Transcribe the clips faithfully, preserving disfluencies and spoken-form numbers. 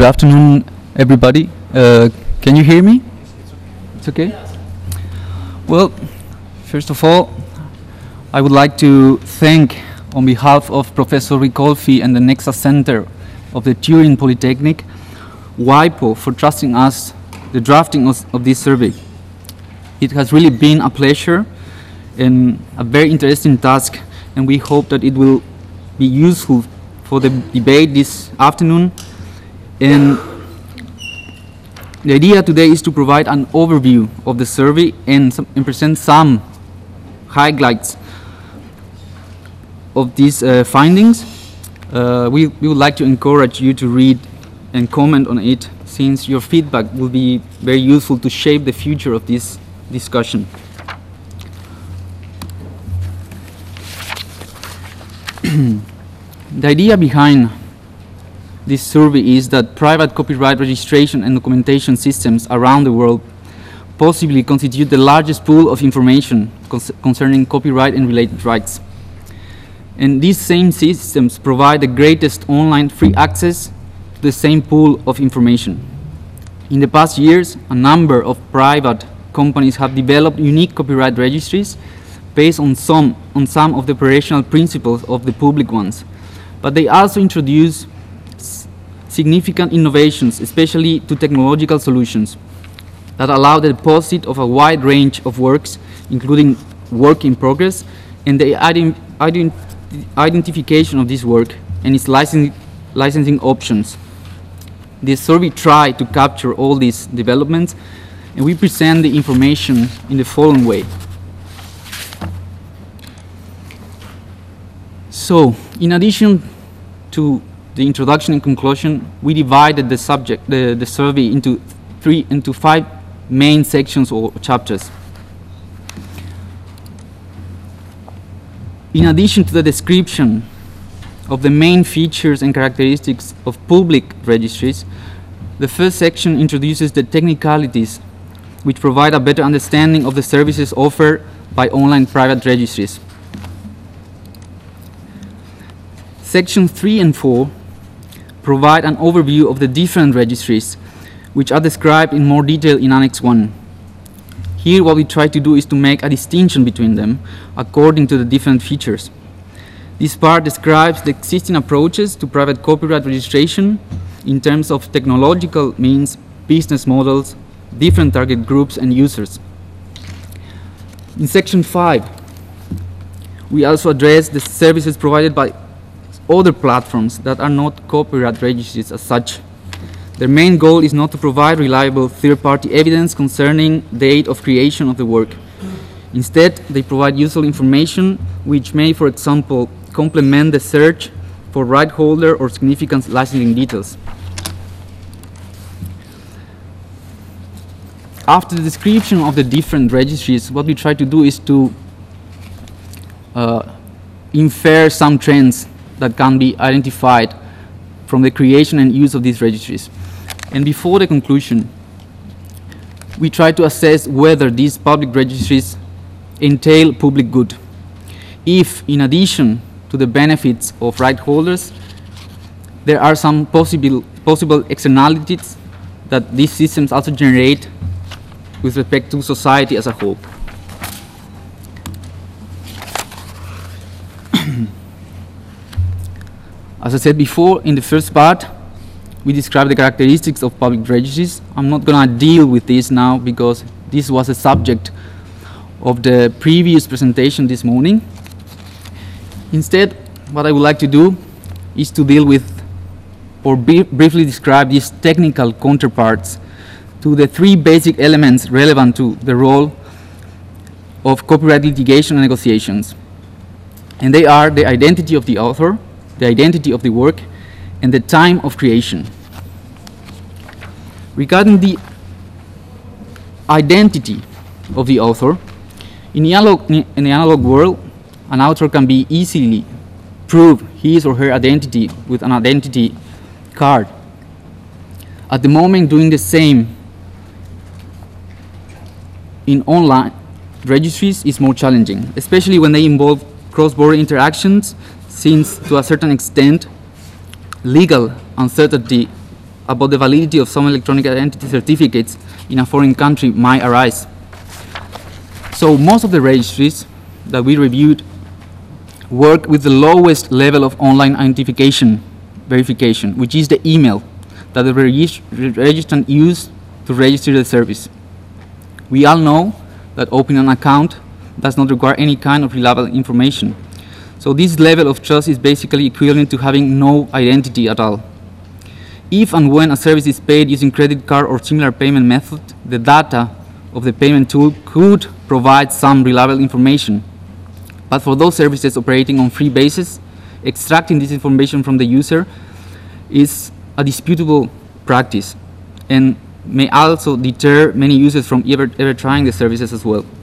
good afternoon, everybody. Uh, can you hear me? It's okay? Well, first of all, I would like to thank, on behalf of Professor Ricolfi and the Nexa Center of the Turin Polytechnic, WIPO, for trusting us the drafting of, of this survey. It has really been a pleasure and a very interesting task, and we hope that it will be useful for the debate this afternoon. And the idea today is to provide an overview of the survey and, some, and present some highlights of these uh, findings. Uh, we, we would like to encourage you to read and comment on it, since your feedback will be very useful to shape the future of this discussion. The idea behind this survey is that private copyright registration and documentation systems around the world possibly constitute the largest pool of information concerning copyright and related rights. And these same systems provide the greatest online free access to the same pool of information. In the past years, a number of private companies have developed unique copyright registries based on some, on some of the operational principles of the public ones. But they also introduce significant innovations, especially to technological solutions, that allow the deposit of a wide range of works, including work in progress, and the ident ident identification of this work and its licensing, licensing options. This survey tried to capture all these developments, and we present the information in the following way. So, in addition to the introduction and conclusion, we divided the subject, the, the survey into three, into five main sections or chapters. In addition to the description of the main features and characteristics of public registries, the first section introduces the technicalities which provide a better understanding of the services offered by online private registries. Section three and four provide an overview of the different registries, which are described in more detail in Annex one. Here, what we try to do is to make a distinction between them according to the different features. This part describes the existing approaches to private copyright registration in terms of technological means, business models, different target groups and users. In Section five, we also address the services provided by other platforms that are not copyright registries as such. Their main goal is not to provide reliable third-party evidence concerning the date of creation of the work. Instead, they provide useful information which may, for example, complement the search for right holder or significant licensing details. After the description of the different registries, what we try to do is to uh, infer some trends that can be identified from the creation and use of these registries. And before the conclusion, we try to assess whether these public registries entail public good. If, in addition to the benefits of right holders, there are some possible, possible externalities that these systems also generate with respect to society as a whole. As I said before, in the first part, we described the characteristics of public registries. I'm not going to deal with this now because this was a subject of the previous presentation this morning. Instead, what I would like to do is to deal with or briefly describe these technical counterparts to the three basic elements relevant to the role of copyright litigation and negotiations. And they are the identity of the author, the identity of the work, and the time of creation. Regarding the identity of the author, in the analog, in the analog world, an author can be easily prove his or her identity with an identity card. At the moment, doing the same in online registries is more challenging, especially when they involve cross-border interactions, since to a certain extent legal uncertainty about the validity of some electronic identity certificates in a foreign country might arise. So most of the registries that we reviewed work with the lowest level of online identification verification, which is the email that the regist registrant used to register the service. We all know that opening an account does not require any kind of reliable information. So this level of trust is basically equivalent to having no identity at all. If and when a service is paid using credit card or similar payment method, the data of the payment tool could provide some reliable information. But for those services operating on free basis, extracting this information from the user is a disputable practice and may also deter many users from ever, ever trying the services as well.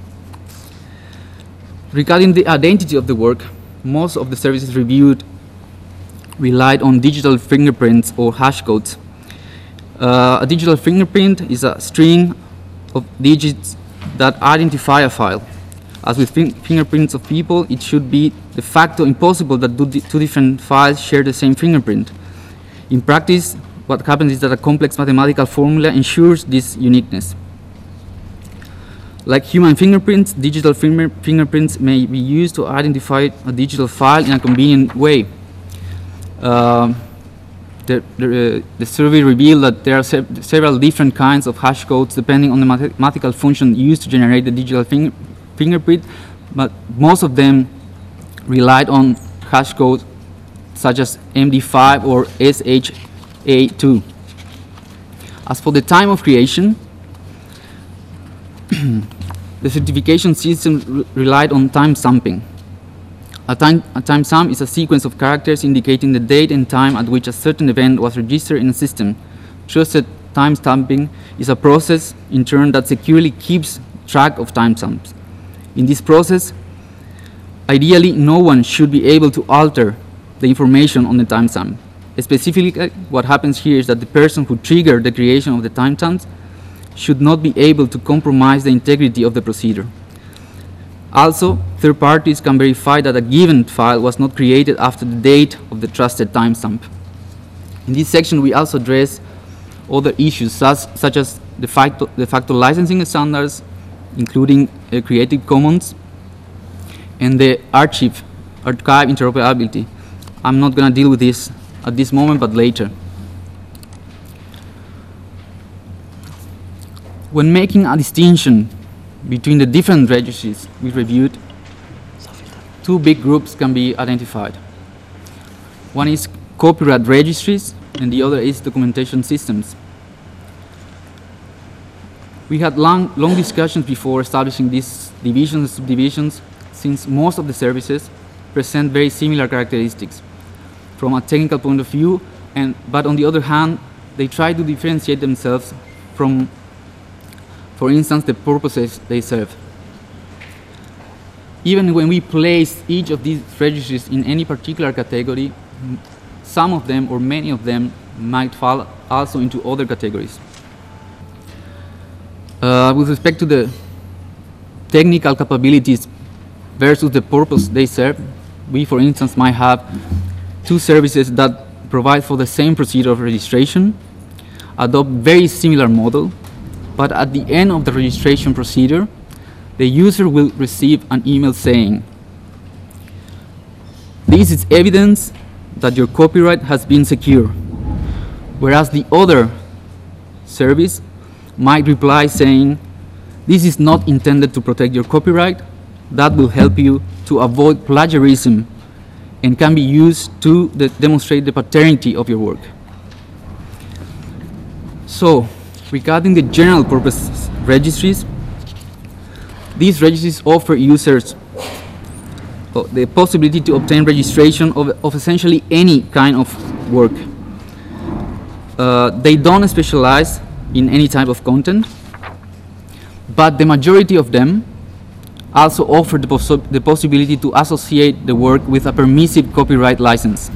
Regarding the identity of the work, most of the services reviewed relied on digital fingerprints or hash codes. Uh, a digital fingerprint is a string of digits that identify a file. As with fin fingerprints of people, it should be de facto impossible that two, di two different files share the same fingerprint. In practice, what happens is that a complex mathematical formula ensures this uniqueness. Like human fingerprints, digital finger fingerprints may be used to identify a digital file in a convenient way. Uh, the, the, uh, the survey revealed that there are se several different kinds of hash codes depending on the mathematical function used to generate the digital finger fingerprint, but most of them relied on hash codes such as M D five or S H A two. As for the time of creation, the certification system re relied on time stamping. A time, a time stamp is a sequence of characters indicating the date and time at which a certain event was registered in a system. Trusted time stamping is a process, in turn, that securely keeps track of timestamps. In this process, ideally, no one should be able to alter the information on the timestamp. Specifically, what happens here is that the person who triggered the creation of the timestamps should not be able to compromise the integrity of the procedure. Also, third parties can verify that a given file was not created after the date of the trusted timestamp. In this section, we also address other issues such, such as de facto, de facto licensing standards, including uh, Creative Commons, and the archive, archive interoperability. I'm not going to deal with this at this moment, but later. When making a distinction between the different registries we reviewed, two big groups can be identified. One is copyright registries, and the other is documentation systems. We had long, long discussions before establishing these divisions and subdivisions, since most of the services present very similar characteristics from a technical point of view, and, but on the other hand, they try to differentiate themselves from, for instance, the purposes they serve. Even when we place each of these registries in any particular category, some of them or many of them might fall also into other categories. Uh, with respect to the technical capabilities versus the purpose they serve, we, for instance, might have two services that provide for the same procedure of registration, adopt very similar model, but at the end of the registration procedure, the user will receive an email saying, "This is evidence that your copyright has been secure," whereas the other service might reply saying, "This is not intended to protect your copyright. That will help you to avoid plagiarism and can be used to de demonstrate the paternity of your work." So, regarding the general purpose registries, these registries offer users the possibility to obtain registration of, of essentially any kind of work. Uh, they don't specialize in any type of content, but the majority of them also offer the, poss the possibility to associate the work with a permissive copyright license.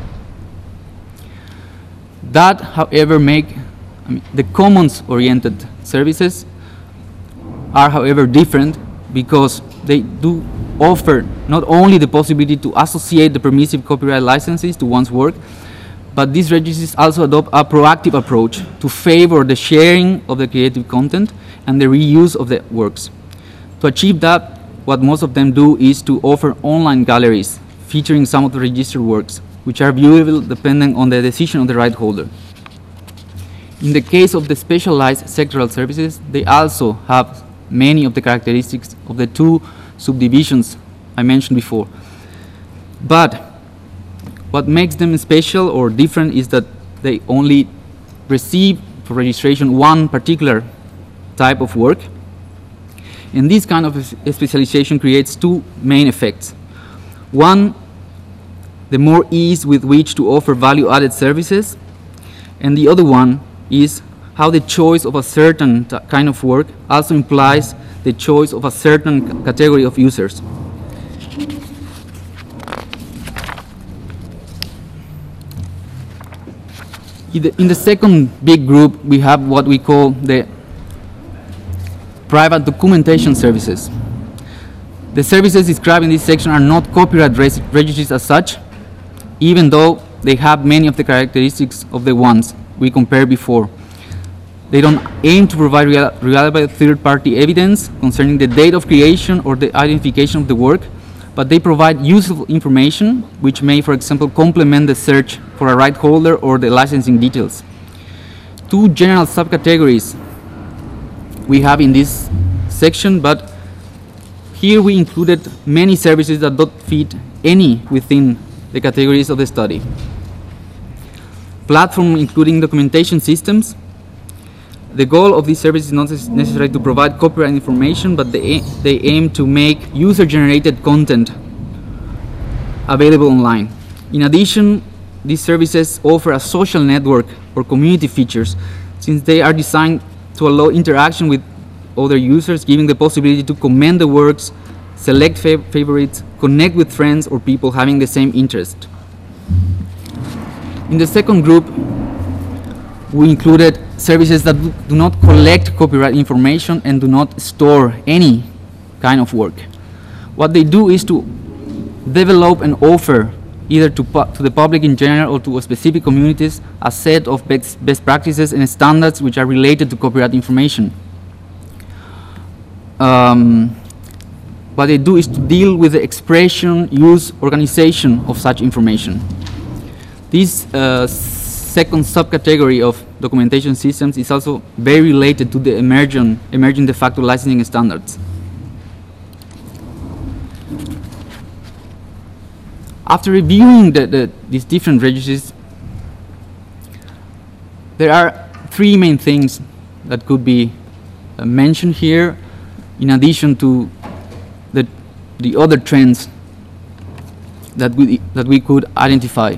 That, however, make I mean, the commons-oriented services are, however, different because they do offer not only the possibility to associate the permissive copyright licenses to one's work, but these registries also adopt a proactive approach to favor the sharing of the creative content and the reuse of the works. To achieve that, what most of them do is to offer online galleries featuring some of the registered works, which are viewable depending on the decision of the right holder. In the case of the specialized sectoral services, they also have many of the characteristics of the two subdivisions I mentioned before. But what makes them special or different is that they only receive for registration one particular type of work. And this kind of specialization creates two main effects. One, the more ease with which to offer value-added services, and the other one is how the choice of a certain kind of work also implies the choice of a certain category of users. In the, in the second big group, we have what we call the private documentation services. The services described in this section are not copyright registries as such, even though they have many of the characteristics of the ones we compared before. They don't aim to provide real, reliable third-party evidence concerning the date of creation or the identification of the work, but they provide useful information which may, for example, complement the search for a right holder or the licensing details. Two general subcategories we have in this section, but here we included many services that don't fit any within the categories of the study. Platform including documentation systems. The goal of this service is not necessarily to provide copyright information, but they, they aim to make user-generated content available online. In addition, these services offer a social network or community features, since they are designed to allow interaction with other users, giving the possibility to comment the works, select fav favorites, connect with friends or people having the same interest. In the second group, we included services that do not collect copyright information and do not store any kind of work. What they do is to develop and offer, either to, to the public in general or to specific communities, a set of best, best practices and standards which are related to copyright information. Um, what they do is to deal with the expression, use, organization of such information. This uh, second subcategory of documentation systems is also very related to the emerging, emerging de facto licensing standards. After reviewing the, the, these different registries, there are three main things that could be uh, mentioned here, in addition to the, the other trends that we, that we could identify.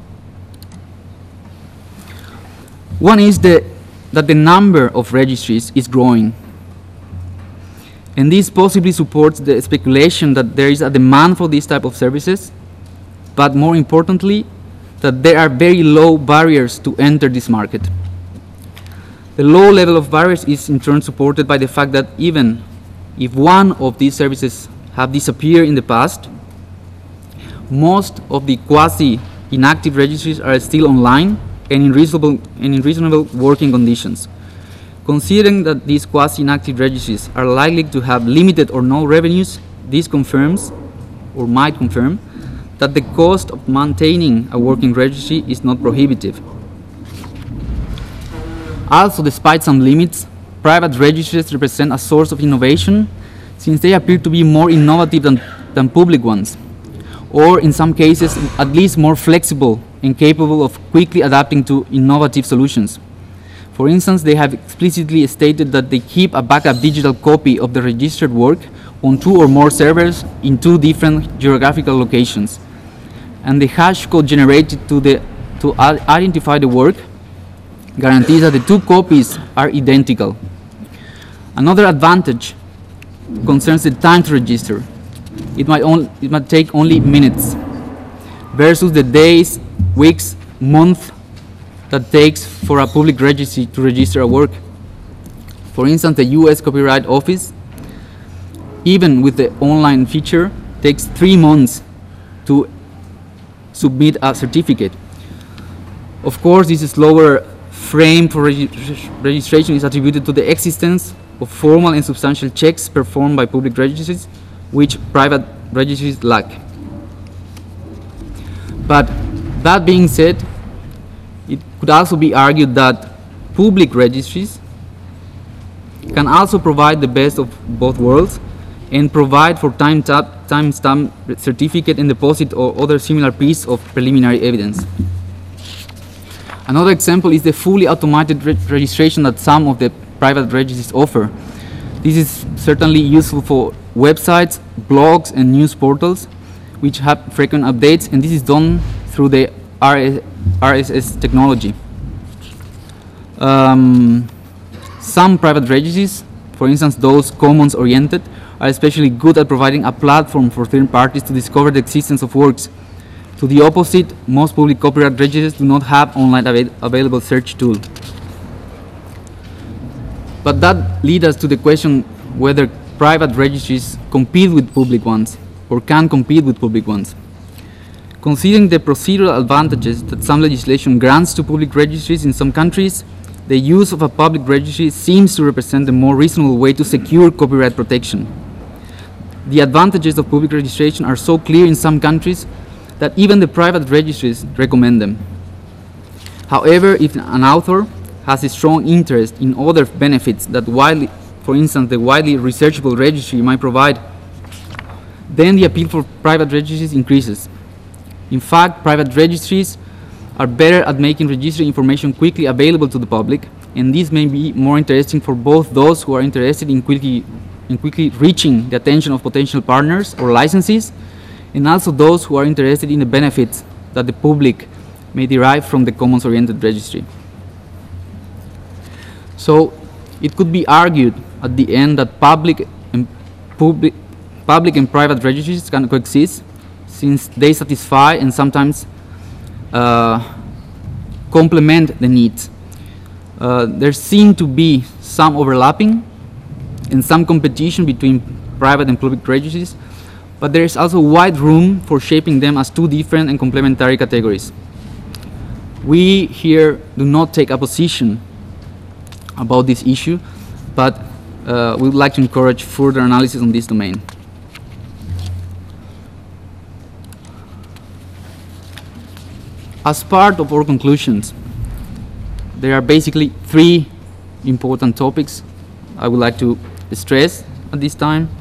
One is the, that the number of registries is growing. And this possibly supports the speculation that there is a demand for these type of services, but more importantly, that there are very low barriers to enter this market. The low level of barriers is in turn supported by the fact that even if one of these services have disappeared in the past, most of the quasi-inactive registries are still online and in reasonable, and in reasonable working conditions. Considering that these quasi-inactive registries are likely to have limited or no revenues, this confirms, or might confirm, that the cost of maintaining a working registry is not prohibitive. Also, despite some limits, private registries represent a source of innovation, since they appear to be more innovative than, than public ones, or in some cases, at least more flexible and capable of quickly adapting to innovative solutions. For instance, they have explicitly stated that they keep a backup digital copy of the registered work on two or more servers in two different geographical locations. And the hash code generated to, the, to identify the work guarantees that the two copies are identical. Another advantage concerns the time to register. It might, only, it might take only minutes versus the days, weeks, months that takes for a public registry to register a work. For instance, the U S Copyright Office, even with the online feature, takes three months to submit a certificate. Of course, this slower frame for regi registration is attributed to the existence of formal and substantial checks performed by public registries, which private registries lack. But that being said, it could also be argued that public registries can also provide the best of both worlds and provide for time-stamp time certificate and deposit or other similar piece of preliminary evidence. Another example is the fully automated re registration that some of the private registries offer. This is certainly useful for websites, blogs, and news portals, which have frequent updates, and this is done through the R S S technology. Um, some private registries, for instance those commons-oriented, are especially good at providing a platform for third parties to discover the existence of works. To the opposite, most public copyright registries do not have online avail available search tool. But that leads us to the question whether private registries compete with public ones or can compete with public ones. Considering the procedural advantages that some legislation grants to public registries in some countries, the use of a public registry seems to represent the more reasonable way to secure copyright protection. The advantages of public registration are so clear in some countries that even the private registries recommend them. However, if an author has a strong interest in other benefits that widely, for instance, the widely researchable registry might provide, then the appeal for private registries increases. In fact, private registries are better at making registry information quickly available to the public, and this may be more interesting for both those who are interested in quickly, in quickly reaching the attention of potential partners or licensees, and also those who are interested in the benefits that the public may derive from the commons-oriented registry. So it could be argued at the end that public and, public, public and private registries can coexist, since they satisfy and sometimes uh, complement the needs. Uh, there seem to be some overlapping and some competition between private and public registries, but there is also wide room for shaping them as two different and complementary categories. We here do not take a position about this issue, but uh, we would like to encourage further analysis on this domain. As part of our conclusions, there are basically three important topics I would like to stress at this time.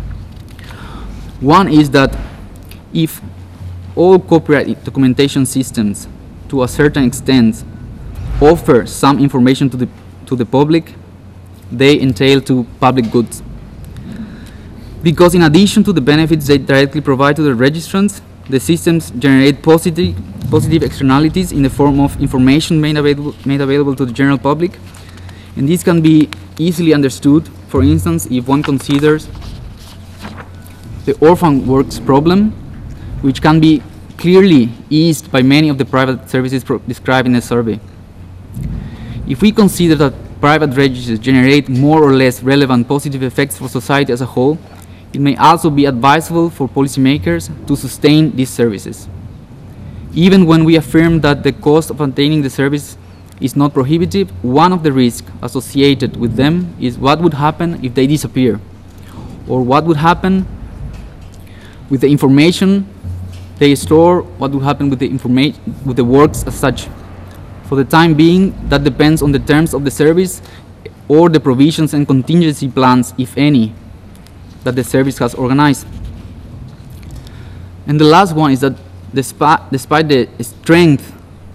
One is that if all copyright documentation systems, to a certain extent, offer some information to the, to the public, they entail to public goods. Because in addition to the benefits they directly provide to the registrants, the systems generate positive, positive externalities in the form of information made available, made available to the general public. And this can be easily understood, for instance, if one considers the orphan works problem, which can be clearly eased by many of the private services described in the survey. If we consider that private registries generate more or less relevant positive effects for society as a whole, it may also be advisable for policymakers to sustain these services. Even when we affirm that the cost of obtaining the service is not prohibitive, one of the risks associated with them is what would happen if they disappear, or what would happen with the information they store, what would happen with the information, with the works as such. For the time being, that depends on the terms of the service or the provisions and contingency plans, if any, that the service has organized. And the last one is that despite, despite the strength,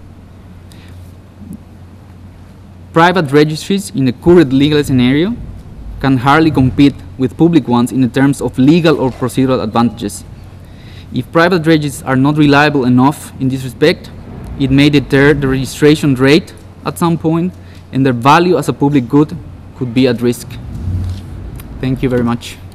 private registries in the current legal scenario can hardly compete with public ones in the terms of legal or procedural advantages. If private registries are not reliable enough in this respect, it may deter the registration rate at some point, and their value as a public good could be at risk. Thank you very much.